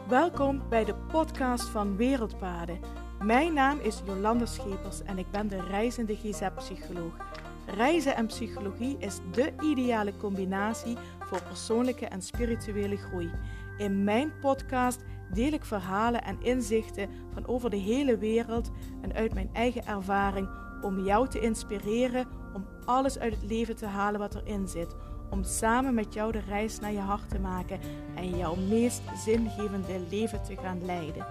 Welkom bij de podcast van Wereldpaden. Mijn naam is Jolanda Schepers en ik ben de reizende GZ-psycholoog. Reizen en psychologie is de ideale combinatie voor persoonlijke en spirituele groei. In mijn podcast deel ik verhalen en inzichten van over de hele wereld en uit mijn eigen ervaring om jou te inspireren om alles uit het leven te halen wat erin zit. Om samen met jou de reis naar je hart te maken en jouw meest zingevende leven te gaan leiden.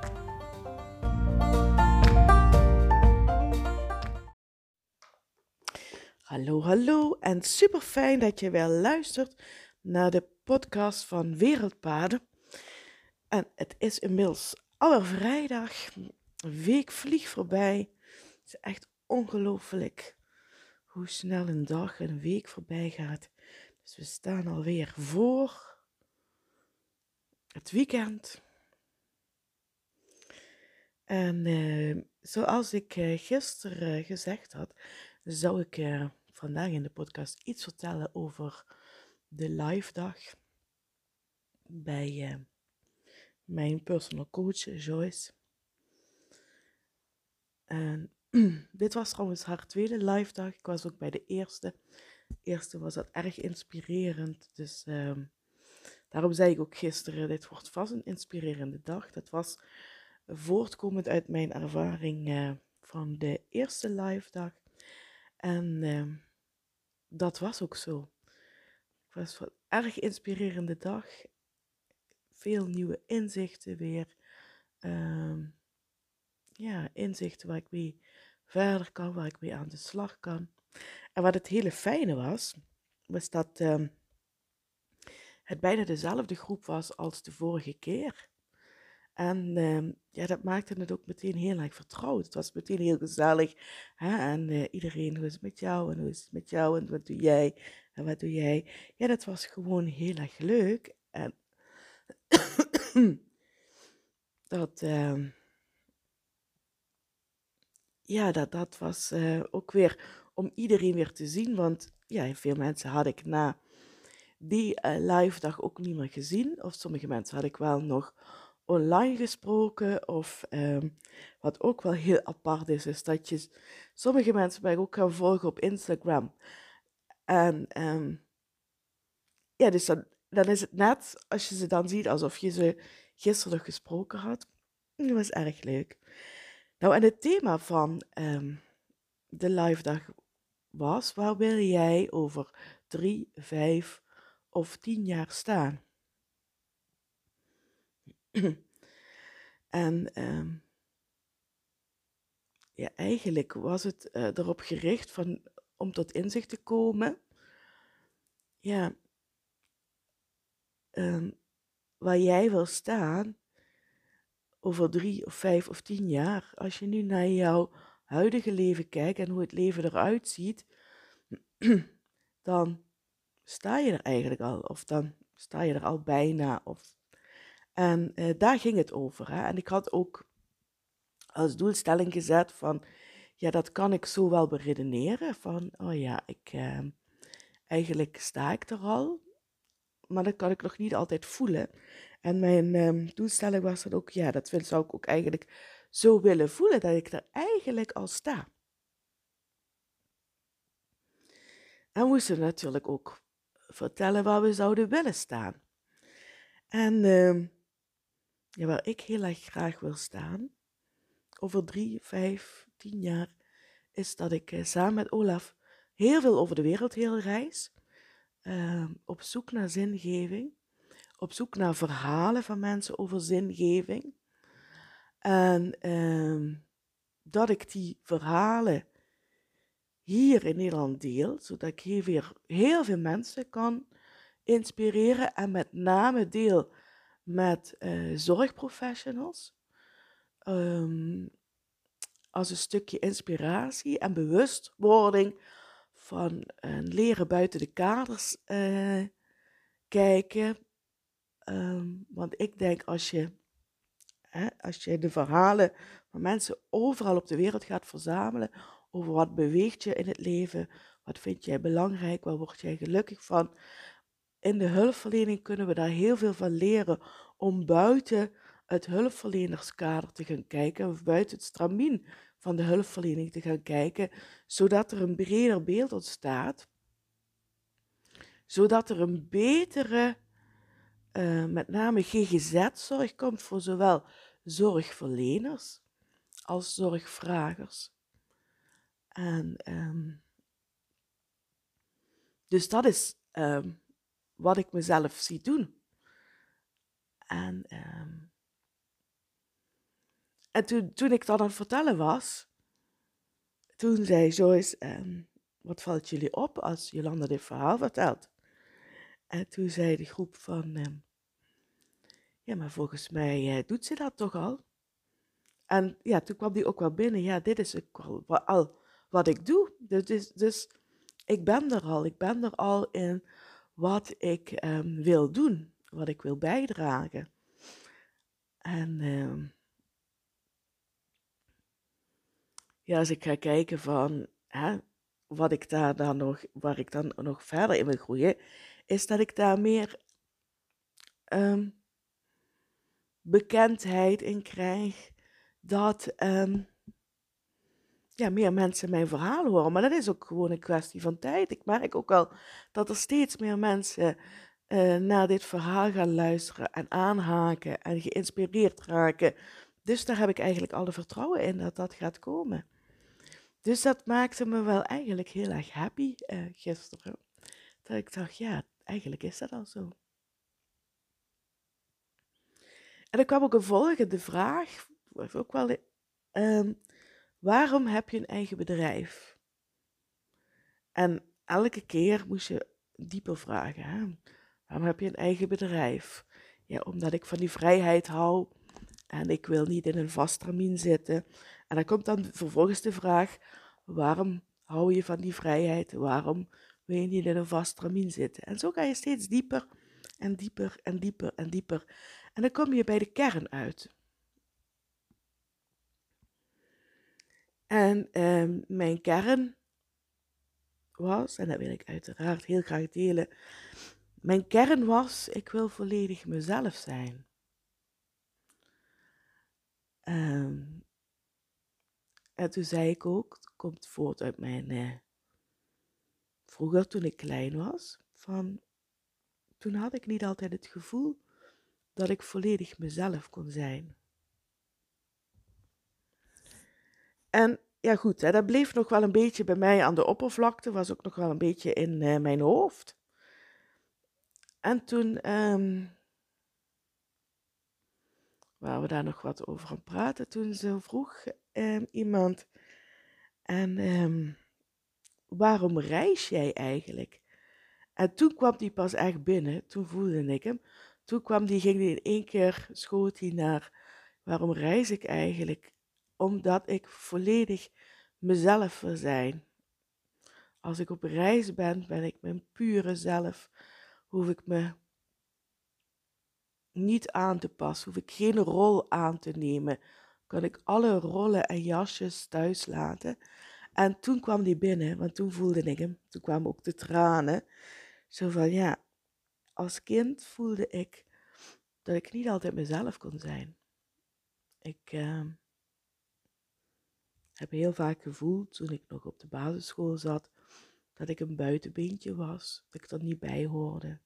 Hallo en super fijn dat je weer luistert naar de podcast van Wereldpaden. En het is inmiddels alweer vrijdag, een week vliegt voorbij. Het is echt ongelooflijk hoe snel een dag en een week voorbij gaat. Dus we staan alweer voor het weekend. En zoals ik gisteren gezegd had, zou ik vandaag in de podcast iets vertellen over de live dag bij mijn personal coach Joyce. En dit was trouwens haar tweede live dag. Ik was ook bij de eerste. De eerste was dat erg inspirerend. Dus daarom zei ik ook gisteren, dit wordt vast een inspirerende dag. Dat was voortkomend uit mijn ervaring van de eerste live dag. En dat was ook zo. Het was een erg inspirerende dag. Veel nieuwe inzichten weer. Inzichten waar ik mee verder kan, waar ik mee aan de slag kan. En wat het hele fijne was dat het bijna dezelfde groep was als de vorige keer. En dat maakte het ook meteen heel erg vertrouwd. Het was meteen heel gezellig. Hè? En iedereen, hoe is het met jou? En hoe is het met jou? En wat doe jij? En wat doe jij? Ja, dat was gewoon heel erg leuk. En dat was ook weer om iedereen weer te zien. Want ja, veel mensen had ik na die live dag ook niet meer gezien. Of sommige mensen had ik wel nog online gesproken. Of wat ook wel heel apart is dat je sommige mensen ben ik ook gaan volgen op Instagram. En dus dan is het net als je ze dan ziet alsof je ze gisteren nog gesproken had. Dat was erg leuk. Nou, en het thema van de live dag was: waar wil jij over 3, 5 of 10 jaar staan? En eigenlijk was het erop gericht om tot inzicht te komen. Ja, waar jij wil staan over 3 of 5 of 10 jaar. Als je nu naar jouw huidige leven kijkt en hoe het leven eruit ziet, dan sta je er eigenlijk al. Of dan sta je er al bijna. En daar ging het over. Hè? En ik had ook als doelstelling gezet van, ja, dat kan ik zo wel beredeneren. Van, oh ja, eigenlijk sta ik er al. Maar dat kan ik nog niet altijd voelen. En mijn doelstelling was dan ook, ja, dat zou ik ook eigenlijk zo willen voelen, dat ik er eigenlijk al sta. En we moesten natuurlijk ook vertellen waar we zouden willen staan. En waar ik heel erg graag wil staan, over 3, 5, 10 jaar, is dat ik samen met Olaf heel veel over de wereld heen reis. Op zoek naar zingeving. Op zoek naar verhalen van mensen over zingeving. En dat ik die verhalen hier in Nederland deel, zodat ik hier weer heel veel mensen kan inspireren. En met name deel met zorgprofessionals. Als een stukje inspiratie en bewustwording van leren buiten de kaders kijken. Want ik denk als je de verhalen van mensen overal op de wereld gaat verzamelen over wat beweegt je in het leven, wat vind jij belangrijk, waar word jij gelukkig van. In de hulpverlening kunnen we daar heel veel van leren om buiten het hulpverlenerskader te gaan kijken, of buiten het stramien van de hulpverlening te gaan kijken, zodat er een breder beeld ontstaat, zodat er een betere, met name GGZ-zorg komt voor zowel zorgverleners als zorgvragers. En dus dat is wat ik mezelf zie doen. En toen ik dat aan het vertellen was, toen zei Joyce, wat valt jullie op als Jolanda dit verhaal vertelt? En toen zei de groep van, ja, maar volgens mij doet ze dat toch al? En ja, toen kwam die ook wel binnen, ja, dit is ook al wat ik doe. Dus ik ben er al in wat ik wil doen, wat ik wil bijdragen. En ja, als ik ga kijken van wat ik daar dan nog, waar ik dan nog verder in wil groeien, is dat ik daar meer bekendheid in krijg, dat meer mensen mijn verhaal horen. Maar dat is ook gewoon een kwestie van tijd. Ik merk ook al dat er steeds meer mensen naar dit verhaal gaan luisteren en aanhaken en geïnspireerd raken. Dus daar heb ik eigenlijk alle vertrouwen in dat dat gaat komen. Dus dat maakte me wel eigenlijk heel erg happy gisteren. Dat ik dacht, ja, eigenlijk is dat al zo. En er kwam ook een volgende vraag, was ook wel, waarom heb je een eigen bedrijf? En elke keer moest je dieper vragen, hè? Waarom heb je een eigen bedrijf? Ja, omdat ik van die vrijheid hou en ik wil niet in een vast termijn zitten. En dan komt dan vervolgens de vraag, waarom hou je van die vrijheid? Waarom wil je niet in een vast termijn zitten? En zo ga je steeds dieper en dieper en dieper en dieper. En dan kom je bij de kern uit. En mijn kern was, en dat wil ik uiteraard heel graag delen, mijn kern was, ik wil volledig mezelf zijn. En toen zei ik ook, het komt voort uit mijn, vroeger toen ik klein was, toen had ik niet altijd het gevoel dat ik volledig mezelf kon zijn. En ja goed, dat bleef nog wel een beetje bij mij aan de oppervlakte, was ook nog wel een beetje in mijn hoofd. En toen waren we daar nog wat over aan praten, toen zo vroeg iemand, en waarom reis jij eigenlijk? En toen kwam die pas echt binnen, toen voelde ik hem. Toen ging die in één keer, schoot hij naar, waarom reis ik eigenlijk? Omdat ik volledig mezelf wil zijn. Als ik op reis ben, ben ik mijn pure zelf. Hoef ik me niet aan te passen, hoef ik geen rol aan te nemen. Kan ik alle rollen en jasjes thuis laten. En toen kwam die binnen, want toen voelde ik hem. Toen kwamen ook de tranen. Zo van, ja, als kind voelde ik dat ik niet altijd mezelf kon zijn. Ik heb heel vaak gevoeld, toen ik nog op de basisschool zat, dat ik een buitenbeentje was, dat ik er niet bij hoorde.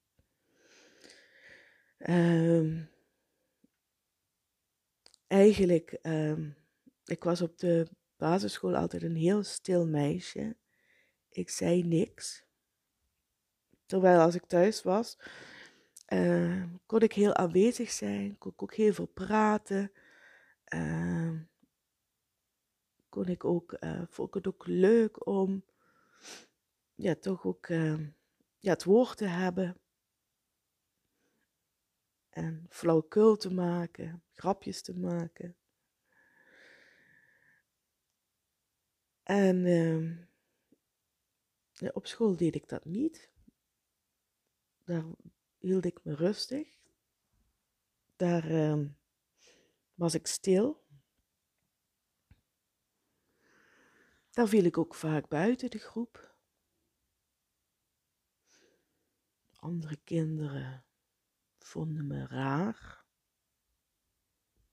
Eigenlijk, ik was op de basisschool altijd een heel stil meisje. Ik zei niks. Terwijl als ik thuis was, kon ik heel aanwezig zijn, kon ik ook heel veel praten. Vond ik het ook leuk om ja, toch ook het woord te hebben. En flauwekul te maken, grapjes te maken. En ja, op school deed ik dat niet. Daar hield ik me rustig. Daar was ik stil. Daar viel ik ook vaak buiten de groep. Andere kinderen vonden me raar.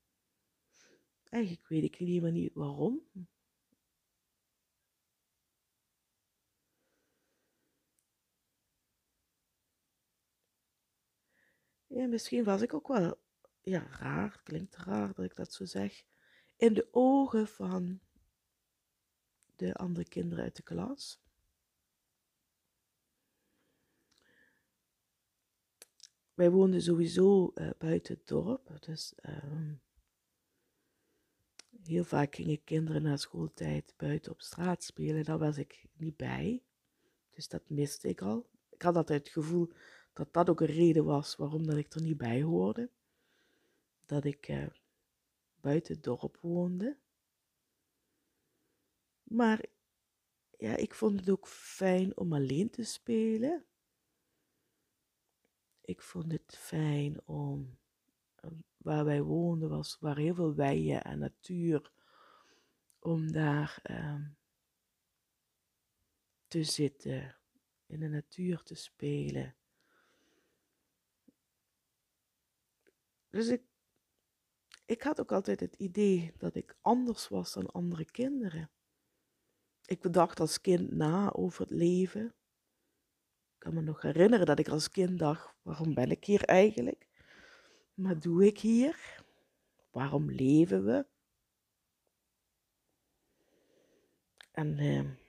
Eigenlijk weet ik helemaal niet waarom. Ja, misschien was ik ook wel, ja, raar, klinkt raar dat ik dat zo zeg, in de ogen van de andere kinderen uit de klas. Wij woonden sowieso buiten het dorp, dus heel vaak gingen kinderen na schooltijd buiten op straat spelen. Daar was ik niet bij, dus dat miste ik al. Ik had altijd het gevoel dat dat ook een reden was waarom dat ik er niet bij hoorde. Dat ik buiten het dorp woonde. Maar ja, ik vond het ook fijn om alleen te spelen. Ik vond het fijn om, waar wij woonden waar heel veel weiden en natuur, om daar te zitten, in de natuur te spelen. Dus ik had ook altijd het idee dat ik anders was dan andere kinderen. Ik bedacht als kind na over het leven. Ik kan me nog herinneren dat ik als kind dacht, waarom ben ik hier eigenlijk? Wat doe ik hier? Waarom leven we? En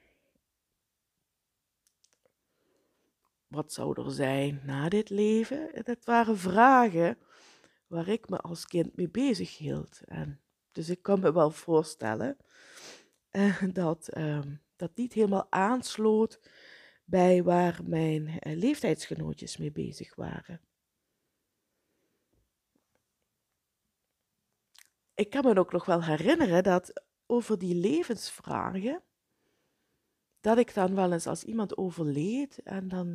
wat zou er zijn na dit leven? Dat waren vragen waar ik me als kind mee bezig hield. Dus ik kan me wel voorstellen dat niet helemaal aansloot bij waar mijn leeftijdsgenootjes mee bezig waren. Ik kan me ook nog wel herinneren dat over die levensvragen, dat ik dan wel eens als iemand overleed en dan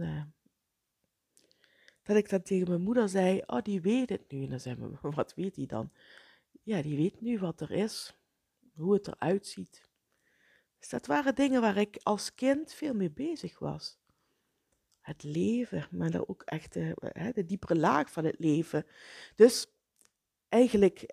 dat ik dan tegen mijn moeder zei, oh, die weet het nu. En dan zei mijn moeder, wat weet die dan? Ja, die weet nu wat er is, hoe het eruit ziet. Dus dat waren dingen waar ik als kind veel mee bezig was. Het leven, maar dan ook echt de diepere laag van het leven. Dus eigenlijk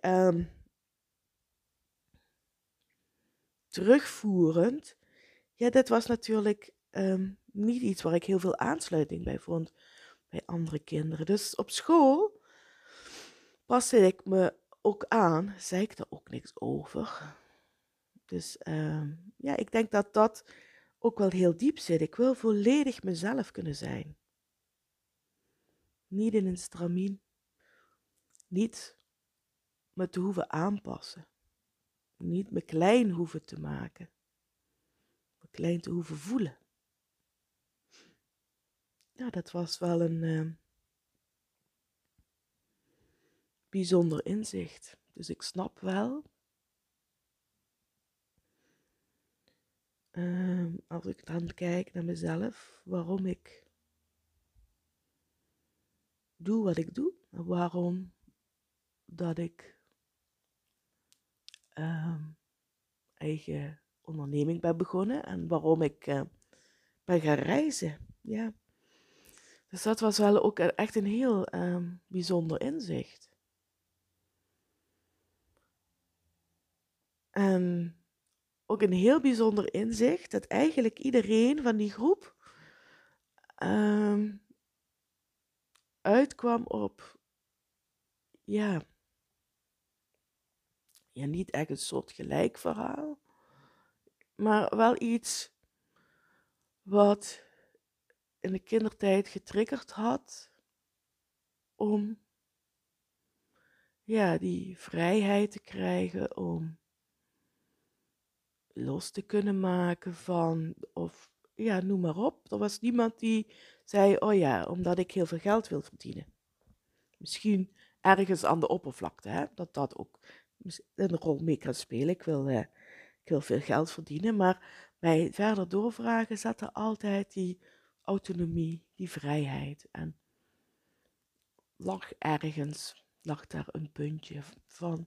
terugvoerend, ja, dit was natuurlijk niet iets waar ik heel veel aansluiting bij vond bij andere kinderen. Dus op school paste ik me ook aan, zei ik er ook niks over. Dus ja, ik denk dat dat ook wel heel diep zit. Ik wil volledig mezelf kunnen zijn. Niet in een stramien. Niet me te hoeven aanpassen. Niet me klein hoeven te maken. Me klein te hoeven voelen. Ja, dat was wel een bijzonder inzicht. Dus ik snap wel, als ik dan kijk naar mezelf, waarom ik doe wat ik doe. En waarom dat ik eigen onderneming ben begonnen. En waarom ik ben gaan reizen. Ja. Dus dat was wel ook echt een heel bijzonder inzicht. En ook een heel bijzonder inzicht dat eigenlijk iedereen van die groep uitkwam op, ja, niet echt een soort gelijk verhaal, maar wel iets wat in de kindertijd getriggerd had om, ja, die vrijheid te krijgen om los te kunnen maken van, of ja, noem maar op. Er was niemand die zei, oh ja, omdat ik heel veel geld wil verdienen. Misschien ergens aan de oppervlakte, hè, dat dat ook een rol mee kan spelen. Ik wil veel geld verdienen, maar bij verder doorvragen zat er altijd die autonomie, die vrijheid. En lag daar een puntje van.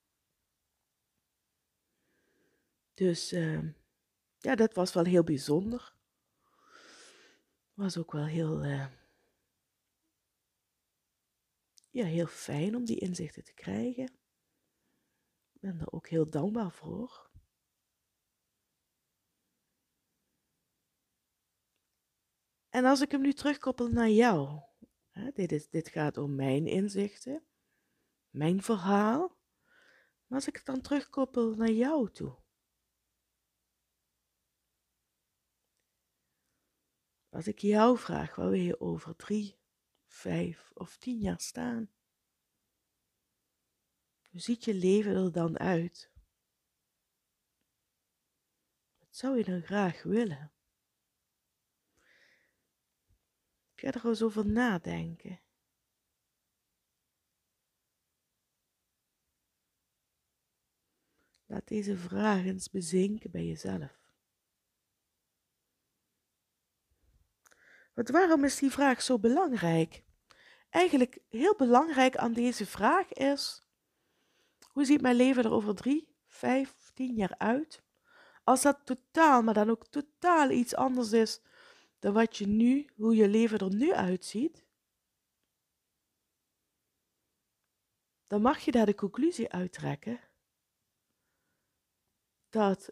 Dus ja, dat was wel heel bijzonder. Was ook wel heel, ja, heel fijn om die inzichten te krijgen. ben er ook heel dankbaar voor. En als ik hem nu terugkoppel naar jou, dit gaat om mijn inzichten, mijn verhaal, maar als ik het dan terugkoppel naar jou toe, als ik jou vraag, waar wil je over 3, 5 of 10 jaar staan? Hoe ziet je leven er dan uit? Wat zou je dan graag willen? Ga er eens over nadenken. Laat deze vraag eens bezinken bij jezelf. Want waarom is die vraag zo belangrijk? Eigenlijk heel belangrijk aan deze vraag is: hoe ziet mijn leven er over 3, 5, 10 jaar uit? Als dat totaal, maar dan ook totaal iets anders is dan hoe je leven er nu uitziet, dan mag je daar de conclusie uittrekken dat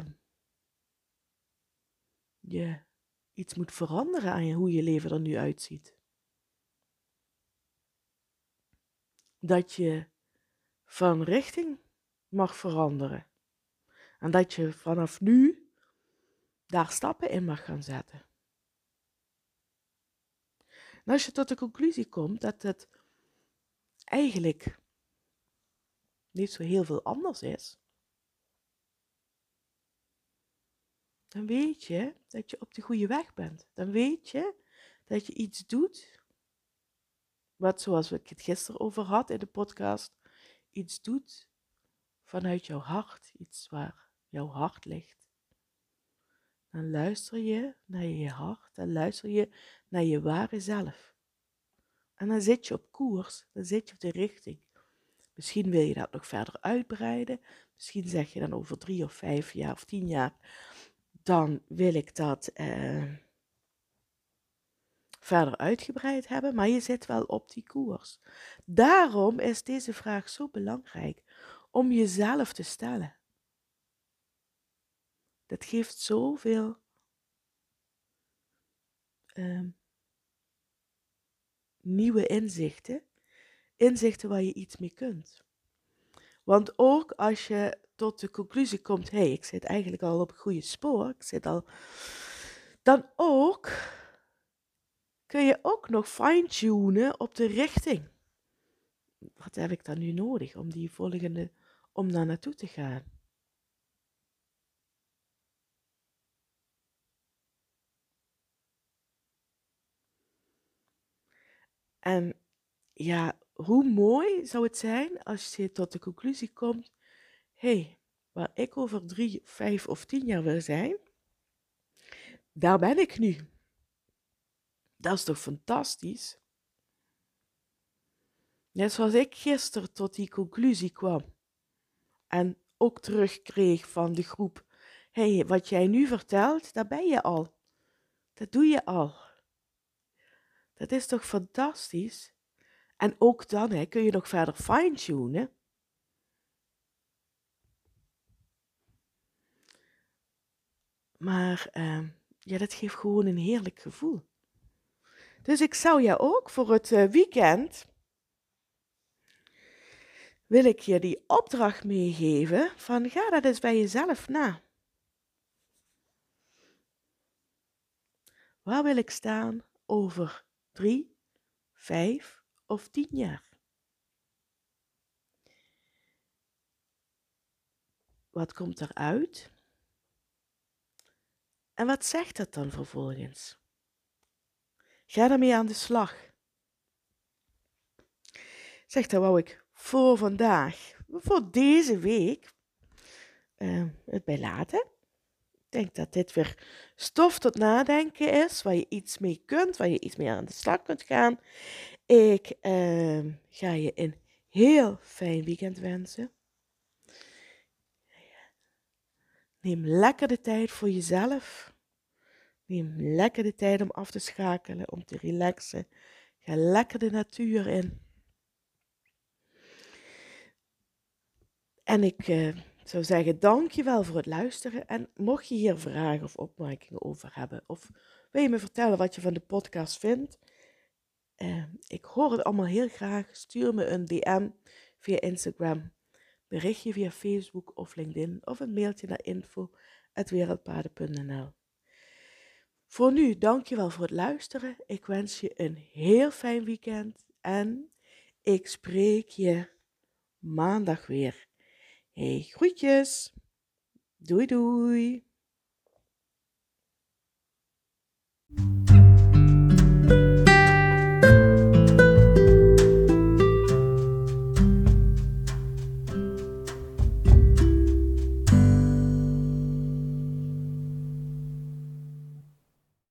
je iets moet veranderen aan hoe je leven er nu uitziet. Dat je van richting mag veranderen. En dat je vanaf nu daar stappen in mag gaan zetten. En als je tot de conclusie komt dat het eigenlijk niet zo heel veel anders is, dan weet je dat je op de goede weg bent. Dan weet je dat je iets doet, wat zoals ik het gisteren over had in de podcast, iets doet vanuit jouw hart, iets waar jouw hart ligt. Dan luister je naar je hart, dan luister je naar je ware zelf. En dan zit je op koers, dan zit je op de richting. Misschien wil je dat nog verder uitbreiden. Misschien zeg je dan over 3 of 5 jaar of 10 jaar, dan wil ik dat verder uitgebreid hebben, maar je zit wel op die koers. Daarom is deze vraag zo belangrijk om jezelf te stellen. Dat geeft zoveel nieuwe inzichten. Inzichten waar je iets mee kunt. Want ook als je tot de conclusie komt, hé, ik zit eigenlijk al op het goede spoor, dan ook kun je ook nog fine-tunen op de richting. Wat heb ik dan nu nodig om daar naartoe te gaan? En ja, hoe mooi zou het zijn als je tot de conclusie komt, hé, waar ik over 3, 5 of 10 jaar wil zijn, daar ben ik nu. Dat is toch fantastisch? Net zoals ik gisteren tot die conclusie kwam en ook terugkreeg van de groep, hé, wat jij nu vertelt, daar ben je al. Dat doe je al. Dat is toch fantastisch? En ook dan kun je nog verder fine-tunen. Maar ja, dat geeft gewoon een heerlijk gevoel. Dus ik zou je ook voor het weekend, wil ik je die opdracht meegeven van ga dat eens bij jezelf na. Waar wil ik staan over 3, 5 of 10 jaar? Wat komt eruit? En wat zegt dat dan vervolgens? Ga daarmee aan de slag. Zeg, daar wou ik voor vandaag, voor deze week, het bij laten. Ik denk dat dit weer stof tot nadenken is, waar je iets mee kunt, waar je iets mee aan de slag kunt gaan. Ik ga je een heel fijn weekend wensen. Neem lekker de tijd voor jezelf. Neem lekker de tijd om af te schakelen, om te relaxen. Ga lekker de natuur in. En ik zou zeggen, dankjewel voor het luisteren. En mocht je hier vragen of opmerkingen over hebben, of wil je me vertellen wat je van de podcast vindt, ik hoor het allemaal heel graag. Stuur me een DM via Instagram, berichtje via Facebook of LinkedIn of een mailtje naar info@wereldpaden.nl. Voor nu, dankjewel voor het luisteren. Ik wens je een heel fijn weekend en ik spreek je maandag weer. Hey, groetjes. Doei doei.